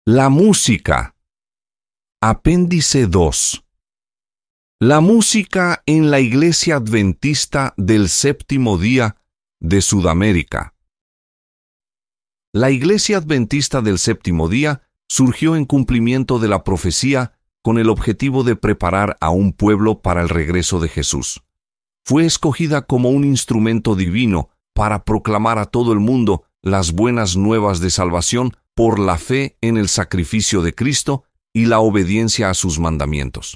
La música. Apéndice 2. La música en la Iglesia Adventista del Séptimo Día de Sudamérica. La Iglesia Adventista del Séptimo Día surgió en cumplimiento de la profecía con el objetivo de preparar a un pueblo para el regreso de Jesús. Fue escogida como un instrumento divino para proclamar a todo el mundo las buenas nuevas de salvación por la fe en el sacrificio de Cristo y la obediencia a sus mandamientos.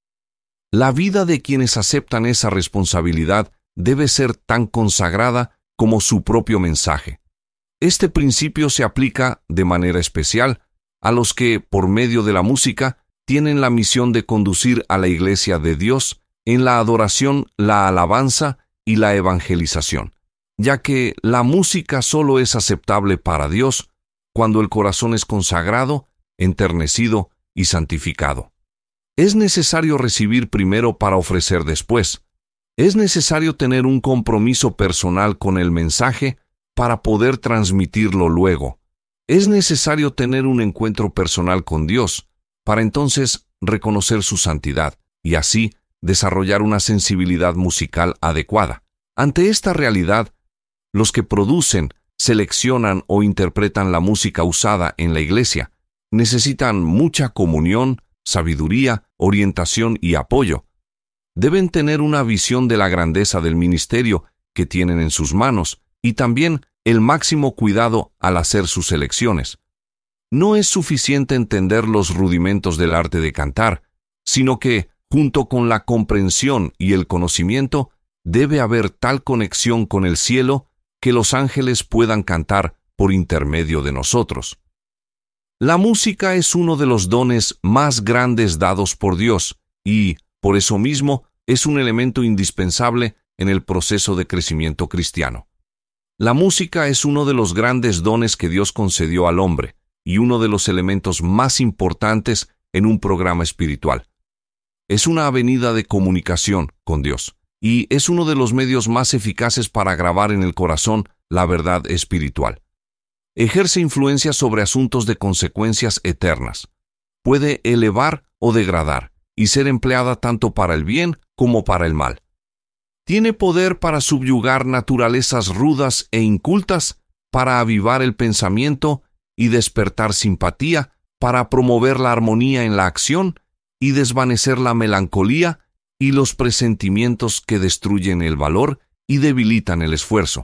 La vida de quienes aceptan esa responsabilidad debe ser tan consagrada como su propio mensaje. Este principio se aplica de manera especial a los que, por medio de la música, tienen la misión de conducir a la Iglesia de Dios en la adoración, la alabanza y la evangelización, ya que la música solo es aceptable para Dios cuando el corazón es consagrado, enternecido y santificado. Es necesario recibir primero para ofrecer después. Es necesario tener un compromiso personal con el mensaje para poder transmitirlo luego. Es necesario tener un encuentro personal con Dios para entonces reconocer su santidad y así desarrollar una sensibilidad musical adecuada. Ante esta realidad, los que producen, seleccionan o interpretan la música usada en la Iglesia necesitan mucha comunión, sabiduría, orientación y apoyo. Deben tener una visión de la grandeza del ministerio que tienen en sus manos y también el máximo cuidado al hacer sus elecciones. No es suficiente entender los rudimentos del arte de cantar, sino que, junto con la comprensión y el conocimiento, debe haber tal conexión con el cielo que los ángeles puedan cantar por intermedio de nosotros. La música es uno de los dones más grandes dados por Dios y, por eso mismo, es un elemento indispensable en el proceso de crecimiento cristiano. La música es uno de los grandes dones que Dios concedió al hombre y uno de los elementos más importantes en un programa espiritual. Es una avenida de comunicación con Dios y es uno de los medios más eficaces para grabar en el corazón la verdad espiritual. Ejerce influencia sobre asuntos de consecuencias eternas. Puede elevar o degradar y ser empleada tanto para el bien como para el mal. Tiene poder para subyugar naturalezas rudas e incultas, para avivar el pensamiento y despertar simpatía, para promover la armonía en la acción y desvanecer la melancolía y los presentimientos que destruyen el valor y debilitan el esfuerzo.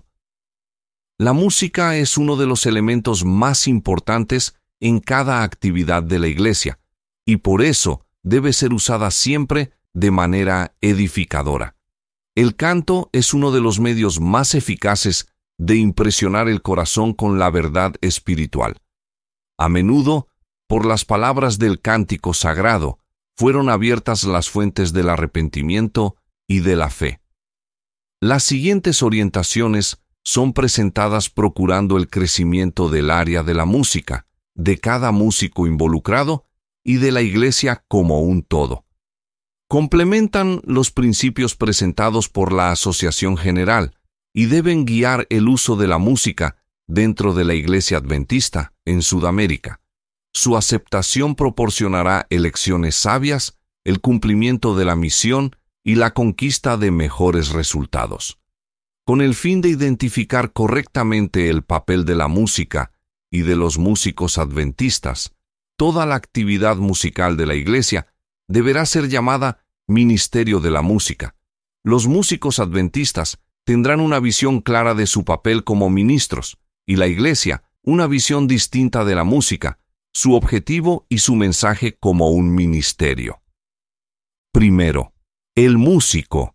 La música es uno de los elementos más importantes en cada actividad de la Iglesia, y por eso debe ser usada siempre de manera edificadora. El canto es uno de los medios más eficaces de impresionar el corazón con la verdad espiritual. A menudo, por las palabras del cántico sagrado, fueron abiertas las fuentes del arrepentimiento y de la fe. Las siguientes orientaciones son presentadas procurando el crecimiento del área de la música, de cada músico involucrado y de la Iglesia como un todo. Complementan los principios presentados por la Asociación General y deben guiar el uso de la música dentro de la Iglesia Adventista en Sudamérica. Su aceptación proporcionará elecciones sabias, el cumplimiento de la misión y la conquista de mejores resultados. Con el fin de identificar correctamente el papel de la música y de los músicos adventistas, toda la actividad musical de la Iglesia deberá ser llamada Ministerio de la Música. Los músicos adventistas tendrán una visión clara de su papel como ministros, y la Iglesia una visión distinta de la música, su objetivo y su mensaje como un ministerio. Primero, el músico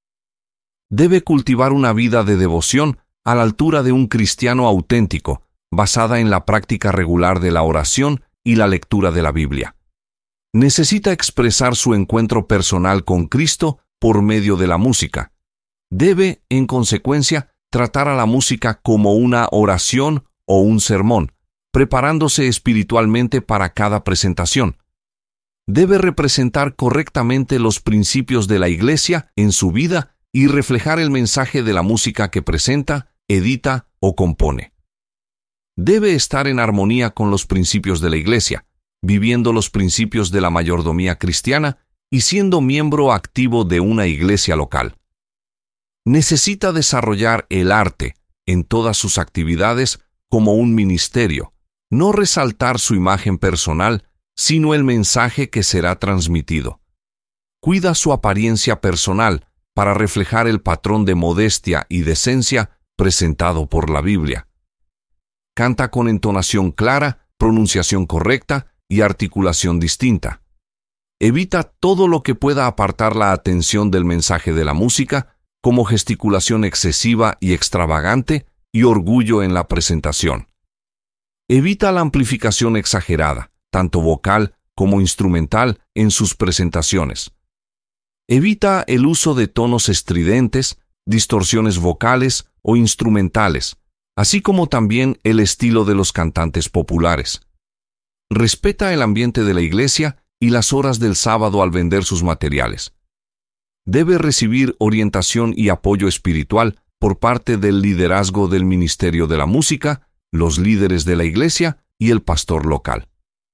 debe cultivar una vida de devoción a la altura de un cristiano auténtico, basada en la práctica regular de la oración y la lectura de la Biblia. Necesita expresar su encuentro personal con Cristo por medio de la música. Debe, en consecuencia, tratar a la música como una oración o un sermón, preparándose espiritualmente para cada presentación. Debe representar correctamente los principios de la Iglesia en su vida y reflejar el mensaje de la música que presenta, edita o compone. Debe estar en armonía con los principios de la Iglesia, viviendo los principios de la mayordomía cristiana y siendo miembro activo de una iglesia local. Necesita desarrollar el arte en todas sus actividades como un ministerio, no resaltar su imagen personal, sino el mensaje que será transmitido. Cuida su apariencia personal para reflejar el patrón de modestia y decencia presentado por la Biblia. Canta con entonación clara, pronunciación correcta y articulación distinta. Evita todo lo que pueda apartar la atención del mensaje de la música, como gesticulación excesiva y extravagante y orgullo en la presentación. Evita la amplificación exagerada, tanto vocal como instrumental, en sus presentaciones. Evita el uso de tonos estridentes, distorsiones vocales o instrumentales, así como también el estilo de los cantantes populares. Respeta el ambiente de la iglesia y las horas del sábado al vender sus materiales. Debe recibir orientación y apoyo espiritual por parte del liderazgo del Ministerio de la Música, los líderes de la iglesia y el pastor local.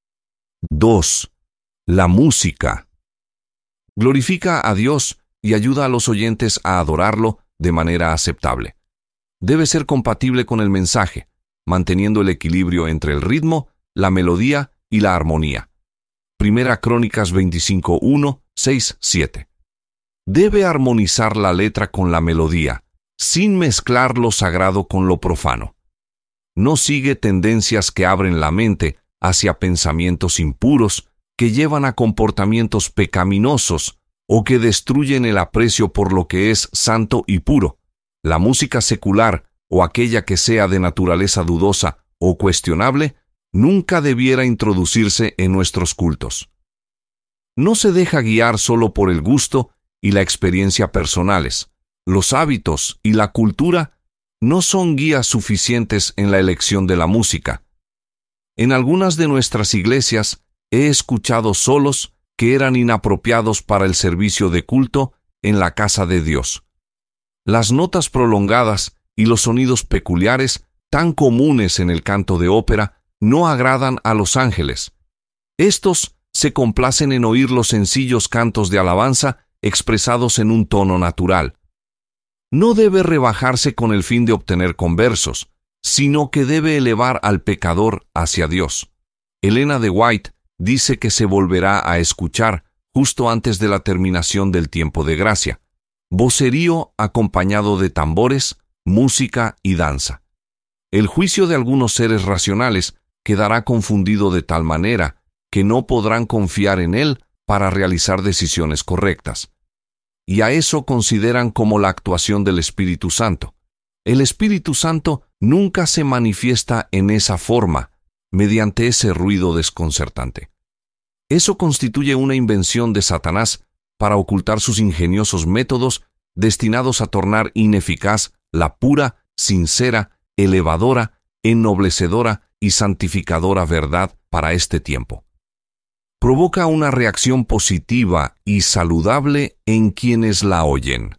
2. La música. Glorifica a Dios y ayuda a los oyentes a adorarlo de manera aceptable. Debe ser compatible con el mensaje, manteniendo el equilibrio entre el ritmo, la melodía y la armonía. Primera Crónicas 25:1, 6, 7. Debe armonizar la letra con la melodía, sin mezclar lo sagrado con lo profano. No sigue tendencias que abren la mente hacia pensamientos impuros, que llevan a comportamientos pecaminosos o que destruyen el aprecio por lo que es santo y puro. La música secular o aquella que sea de naturaleza dudosa o cuestionable nunca debiera introducirse en nuestros cultos. No se deja guiar solo por el gusto y la experiencia personales. Los hábitos y la cultura no son guías suficientes en la elección de la música. En algunas de nuestras iglesias he escuchado solos que eran inapropiados para el servicio de culto en la casa de Dios. Las notas prolongadas y los sonidos peculiares, tan comunes en el canto de ópera, no agradan a los ángeles. Estos se complacen en oír los sencillos cantos de alabanza expresados en un tono natural. No debe rebajarse con el fin de obtener conversos, sino que debe elevar al pecador hacia Dios. Elena de White dice que se volverá a escuchar justo antes de la terminación del tiempo de gracia. Vocerío acompañado de tambores, música y danza. El juicio de algunos seres racionales quedará confundido de tal manera que no podrán confiar en él para realizar decisiones correctas. Y a eso consideran como la actuación del Espíritu Santo. El Espíritu Santo nunca se manifiesta en esa forma, mediante ese ruido desconcertante. Eso constituye una invención de Satanás para ocultar sus ingeniosos métodos destinados a tornar ineficaz la pura, sincera, elevadora, ennoblecedora y santificadora verdad para este tiempo. Provoca una reacción positiva y saludable en quienes la oyen.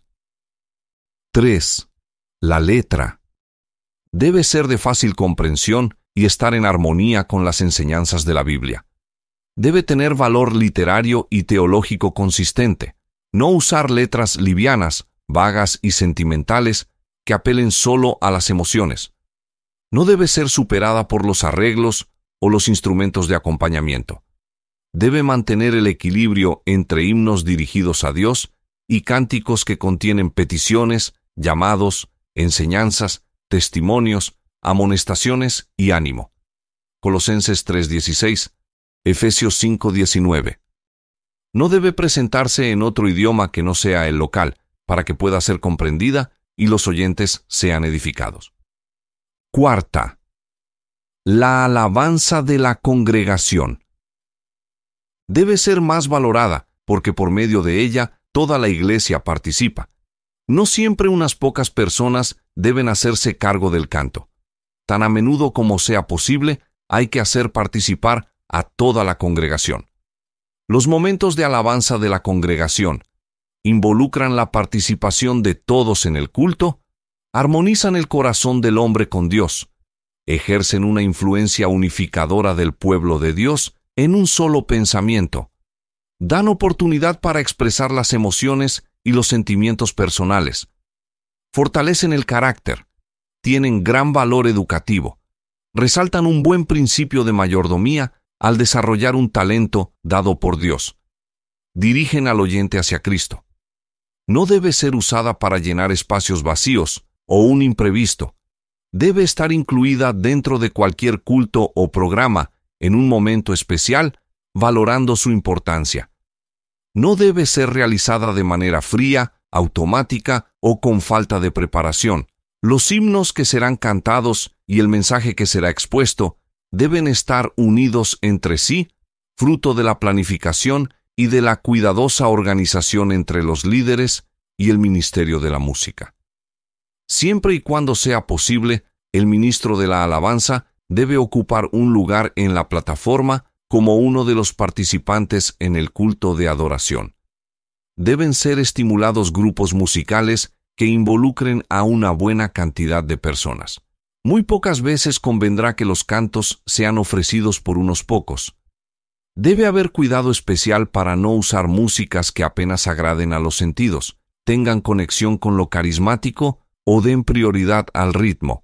3. La letra. Debe ser de fácil comprensión y estar en armonía con las enseñanzas de la Biblia. Debe tener valor literario y teológico consistente. No usar letras livianas, vagas y sentimentales que apelen solo a las emociones. No debe ser superada por los arreglos o los instrumentos de acompañamiento. Debe mantener el equilibrio entre himnos dirigidos a Dios y cánticos que contienen peticiones, llamados, enseñanzas, testimonios, amonestaciones y ánimo. Colosenses 3:16, Efesios 5:19. No debe presentarse en otro idioma que no sea el local, para que pueda ser comprendida y los oyentes sean edificados. 4. La alabanza de la congregación. Debe ser más valorada, porque por medio de ella toda la iglesia participa. No siempre unas pocas personas deben hacerse cargo del canto. Tan a menudo como sea posible, hay que hacer participar a toda la congregación. Los momentos de alabanza de la congregación involucran la participación de todos en el culto, armonizan el corazón del hombre con Dios, ejercen una influencia unificadora del pueblo de Dios en un solo pensamiento. Dan oportunidad para expresar las emociones y los sentimientos personales. Fortalecen el carácter. Tienen gran valor educativo. Resaltan un buen principio de mayordomía al desarrollar un talento dado por Dios. Dirigen al oyente hacia Cristo. No debe ser usada para llenar espacios vacíos o un imprevisto. Debe estar incluida dentro de cualquier culto o programa en un momento especial, valorando su importancia. No debe ser realizada de manera fría, automática o con falta de preparación. Los himnos que serán cantados y el mensaje que será expuesto deben estar unidos entre sí, fruto de la planificación y de la cuidadosa organización entre los líderes y el ministerio de la música. Siempre y cuando sea posible, el ministro de la alabanza debe ocupar un lugar en la plataforma como uno de los participantes en el culto de adoración. Deben ser estimulados grupos musicales que involucren a una buena cantidad de personas. Muy pocas veces convendrá que los cantos sean ofrecidos por unos pocos. Debe haber cuidado especial para no usar músicas que apenas agraden a los sentidos, tengan conexión con lo carismático o den prioridad al ritmo.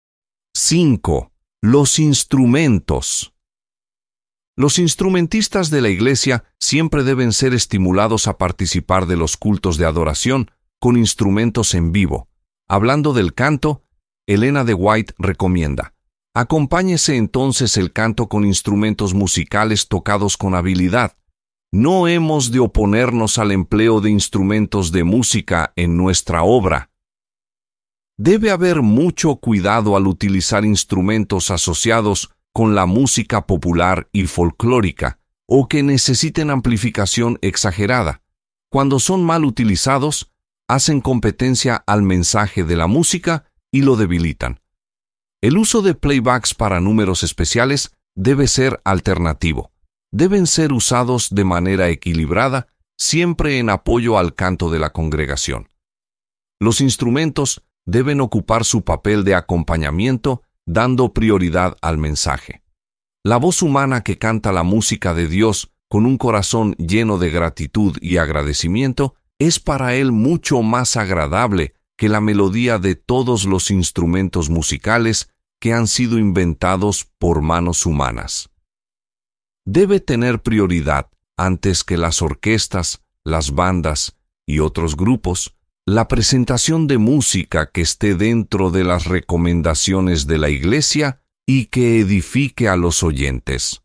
5. Los instrumentos. Los instrumentistas de la iglesia siempre deben ser estimulados a participar de los cultos de adoración con instrumentos en vivo. Hablando del canto, Elena de White recomienda: acompáñese entonces el canto con instrumentos musicales tocados con habilidad. No hemos de oponernos al empleo de instrumentos de música en nuestra obra. Debe haber mucho cuidado al utilizar instrumentos asociados con la música popular y folclórica, o que necesiten amplificación exagerada. Cuando son mal utilizados, hacen competencia al mensaje de la música y lo debilitan. El uso de playbacks para números especiales debe ser alternativo. Deben ser usados de manera equilibrada, siempre en apoyo al canto de la congregación. Los instrumentos deben ocupar su papel de acompañamiento, dando prioridad al mensaje. La voz humana que canta la música de Dios con un corazón lleno de gratitud y agradecimiento es para Él mucho más agradable que la melodía de todos los instrumentos musicales que han sido inventados por manos humanas. Debe tener prioridad, antes que las orquestas, las bandas y otros grupos, la presentación de música que esté dentro de las recomendaciones de la Iglesia y que edifique a los oyentes.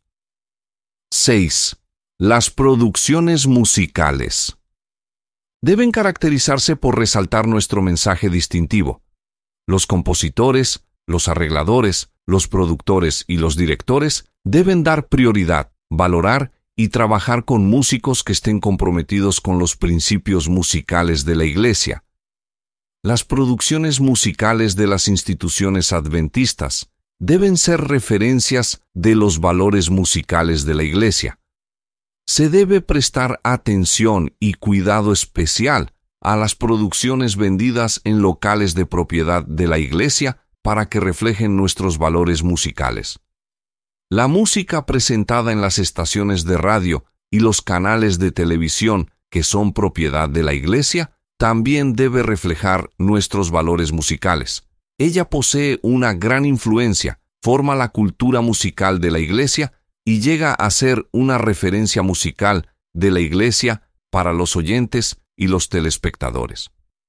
6. Las producciones musicales. Deben caracterizarse por resaltar nuestro mensaje distintivo. Los compositores, los arregladores, los productores y los directores deben dar prioridad, valorar y trabajar con músicos que estén comprometidos con los principios musicales de la Iglesia. Las producciones musicales de las instituciones adventistas deben ser referencias de los valores musicales de la Iglesia. Se debe prestar atención y cuidado especial a las producciones vendidas en locales de propiedad de la Iglesia para que reflejen nuestros valores musicales. La música presentada en las estaciones de radio y los canales de televisión que son propiedad de la Iglesia también debe reflejar nuestros valores musicales. Ella posee una gran influencia, forma la cultura musical de la Iglesia y llega a ser una referencia musical de la Iglesia para los oyentes y los telespectadores.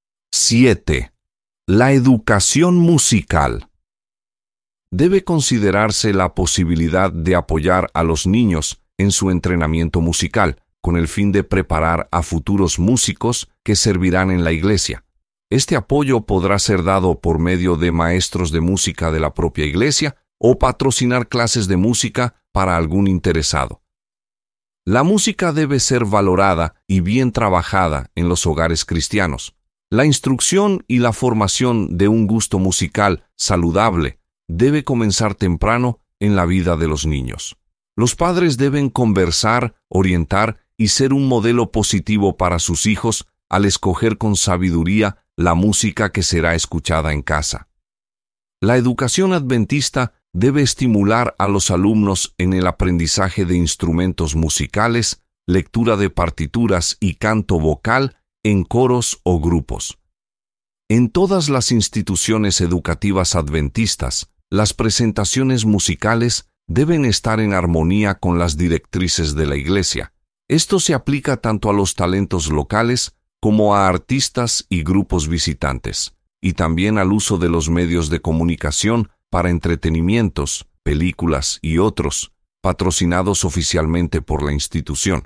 7. La educación musical. Debe considerarse la posibilidad de apoyar a los niños en su entrenamiento musical, con el fin de preparar a futuros músicos que servirán en la Iglesia. Este apoyo podrá ser dado por medio de maestros de música de la propia Iglesia o patrocinar clases de música para algún interesado. La música debe ser valorada y bien trabajada en los hogares cristianos. La instrucción y la formación de un gusto musical saludable debe comenzar temprano en la vida de los niños. Los padres deben conversar, orientar y ser un modelo positivo para sus hijos al escoger con sabiduría la música que será escuchada en casa. La educación adventista debe estimular a los alumnos en el aprendizaje de instrumentos musicales, lectura de partituras y canto vocal en coros o grupos. En todas las instituciones educativas adventistas, las presentaciones musicales deben estar en armonía con las directrices de la Iglesia. Esto se aplica tanto a los talentos locales como a artistas y grupos visitantes, y también al uso de los medios de comunicación para entretenimientos, películas y otros, patrocinados oficialmente por la institución.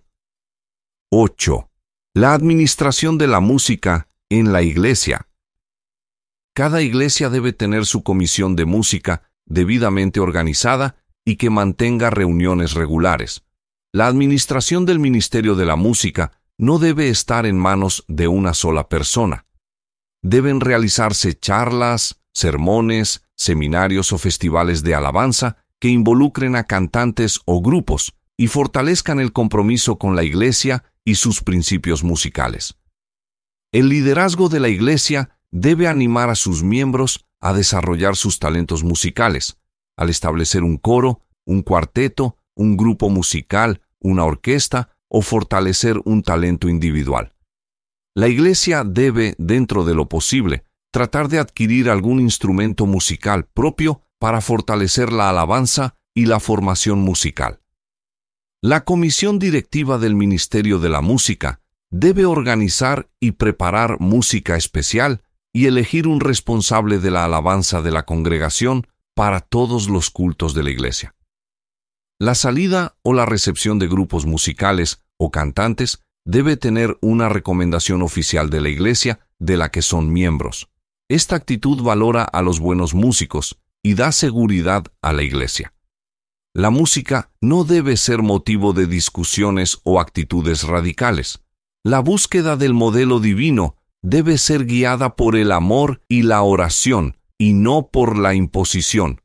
8. La administración de la música en la Iglesia. Cada iglesia debe tener su comisión de música debidamente organizada y que mantenga reuniones regulares. La administración del ministerio de la música no debe estar en manos de una sola persona. Deben realizarse charlas, sermones, seminarios o festivales de alabanza que involucren a cantantes o grupos y fortalezcan el compromiso con la iglesia y sus principios musicales. El liderazgo de la iglesia debe animar a sus miembros a desarrollar sus talentos musicales, al establecer un coro, un cuarteto, un grupo musical, una orquesta o fortalecer un talento individual. La iglesia debe, dentro de lo posible, tratar de adquirir algún instrumento musical propio para fortalecer la alabanza y la formación musical. La comisión directiva del Ministerio de la Música debe organizar y preparar música especial y elegir un responsable de la alabanza de la congregación para todos los cultos de la iglesia. La salida o la recepción de grupos musicales o cantantes debe tener una recomendación oficial de la iglesia de la que son miembros. Esta actitud valora a los buenos músicos y da seguridad a la iglesia. La música no debe ser motivo de discusiones o actitudes radicales. La búsqueda del modelo divino debe ser guiada por el amor y la oración, y no por la imposición.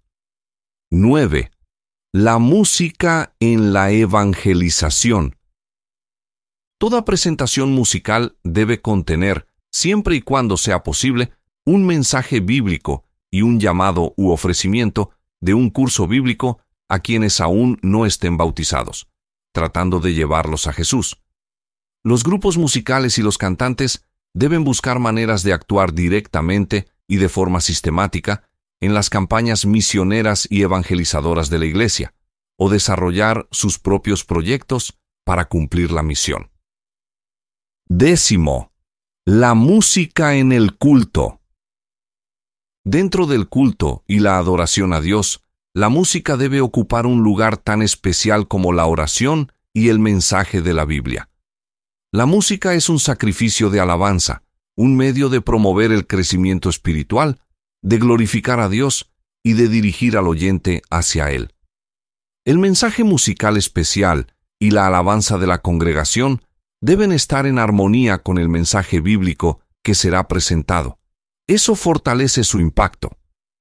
9. La música en la evangelización. Toda presentación musical debe contener, siempre y cuando sea posible, un mensaje bíblico y un llamado u ofrecimiento de un curso bíblico a quienes aún no estén bautizados, tratando de llevarlos a Jesús. Los grupos musicales y los cantantes deben buscar maneras de actuar directamente y de forma sistemática en las campañas misioneras y evangelizadoras de la iglesia, o desarrollar sus propios proyectos para cumplir la misión. 10. La música en el culto. Dentro del culto y la adoración a Dios, la música debe ocupar un lugar tan especial como la oración y el mensaje de la Biblia. La música es un sacrificio de alabanza, un medio de promover el crecimiento espiritual, de glorificar a Dios y de dirigir al oyente hacia Él. El mensaje musical especial y la alabanza de la congregación deben estar en armonía con el mensaje bíblico que será presentado. Eso fortalece su impacto.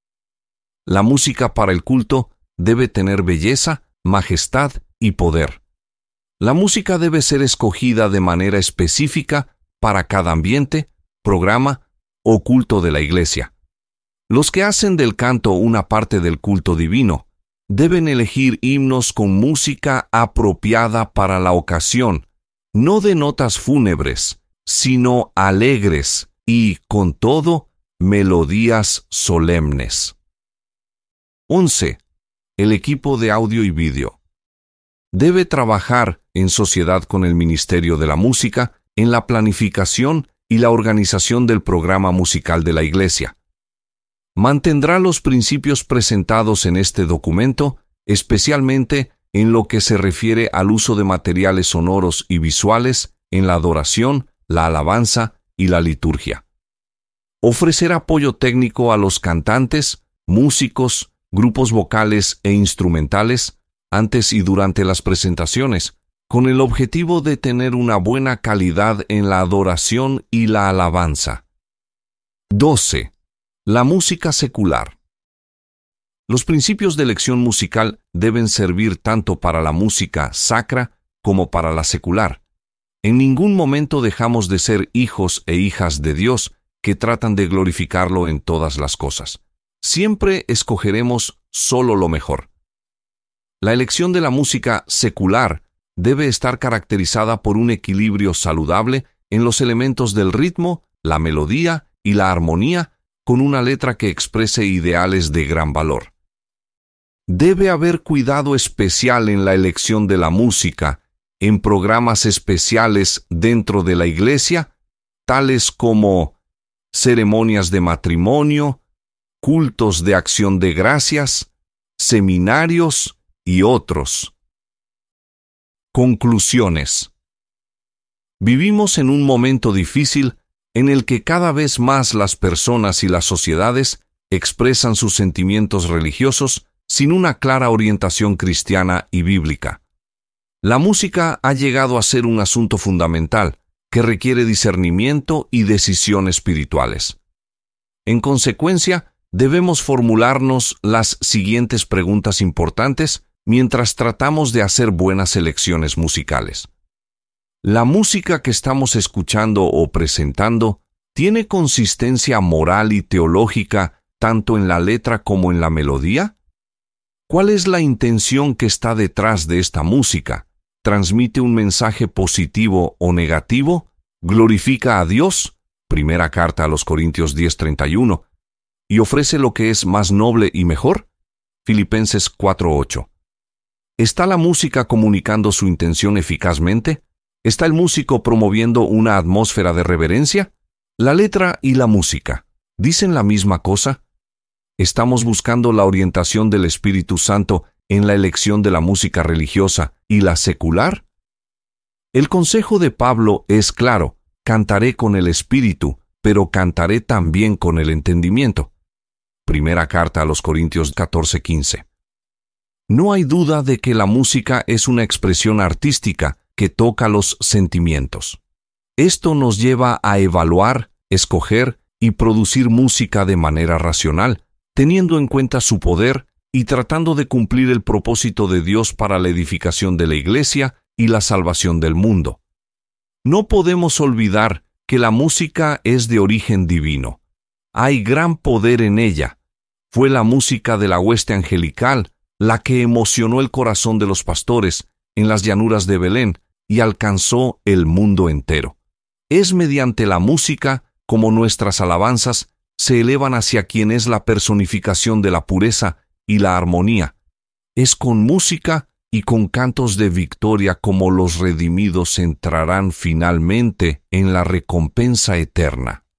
La música para el culto debe tener belleza, majestad y poder. La música debe ser escogida de manera específica para cada ambiente, programa o culto de la iglesia. Los que hacen del canto una parte del culto divino deben elegir himnos con música apropiada para la ocasión, no de notas fúnebres, sino alegres y, con todo, melodías solemnes. 11. El equipo de audio y vídeo. Debe trabajar en sociedad con el Ministerio de la Música en la planificación y la organización del programa musical de la Iglesia. Mantendrá los principios presentados en este documento, especialmente en lo que se refiere al uso de materiales sonoros y visuales en la adoración, la alabanza y la liturgia. Ofrecer apoyo técnico a los cantantes, músicos, grupos vocales e instrumentales antes y durante las presentaciones, con el objetivo de tener una buena calidad en la adoración y la alabanza. 12. La música secular. Los principios de elección musical deben servir tanto para la música sacra como para la secular. En ningún momento dejamos de ser hijos e hijas de Dios que tratan de glorificarlo en todas las cosas. siempre escogeremos solo lo mejor. La elección de la música secular debe estar caracterizada por un equilibrio saludable en los elementos del ritmo, la melodía y la armonía, con una letra que exprese ideales de gran valor. Debe haber cuidado especial en la elección de la música, en programas especiales dentro de la iglesia, tales como ceremonias de matrimonio, cultos de acción de gracias, seminarios y otros. Conclusiones. Vivimos en un momento difícil en el que cada vez más las personas y las sociedades expresan sus sentimientos religiosos sin una clara orientación cristiana y bíblica. La música ha llegado a ser un asunto fundamental que requiere discernimiento y decisión espirituales. En consecuencia, debemos formularnos las siguientes preguntas importantes mientras tratamos de hacer buenas elecciones musicales. ¿La música que estamos escuchando o presentando tiene consistencia moral y teológica tanto en la letra como en la melodía? ¿Cuál es la intención que está detrás de esta música? ¿Transmite un mensaje positivo o negativo? ¿Glorifica a Dios? Primera carta a los Corintios 10:31. ¿Y ofrece lo que es más noble y mejor? Filipenses 4:8. ¿Está la música comunicando su intención eficazmente? ¿Está el músico promoviendo una atmósfera de reverencia? ¿La letra y la música dicen la misma cosa? ¿Estamos buscando la orientación del Espíritu Santo en la elección de la música religiosa y la secular? El consejo de Pablo es claro: cantaré con el Espíritu, pero cantaré también con el entendimiento. Primera carta a los Corintios 14:15. No hay duda de que la música es una expresión artística que toca los sentimientos. Esto nos lleva a evaluar, escoger y producir música de manera racional, teniendo en cuenta su poder y tratando de cumplir el propósito de Dios para la edificación de la Iglesia y la salvación del mundo. No podemos olvidar que la música es de origen divino. Hay gran poder en ella. Fue la música de la hueste angelical la que emocionó el corazón de los pastores en las llanuras de Belén y alcanzó el mundo entero. Es mediante la música como nuestras alabanzas se elevan hacia quien es la personificación de la pureza y la armonía. Es con música y con cantos de victoria como los redimidos entrarán finalmente en la recompensa eterna.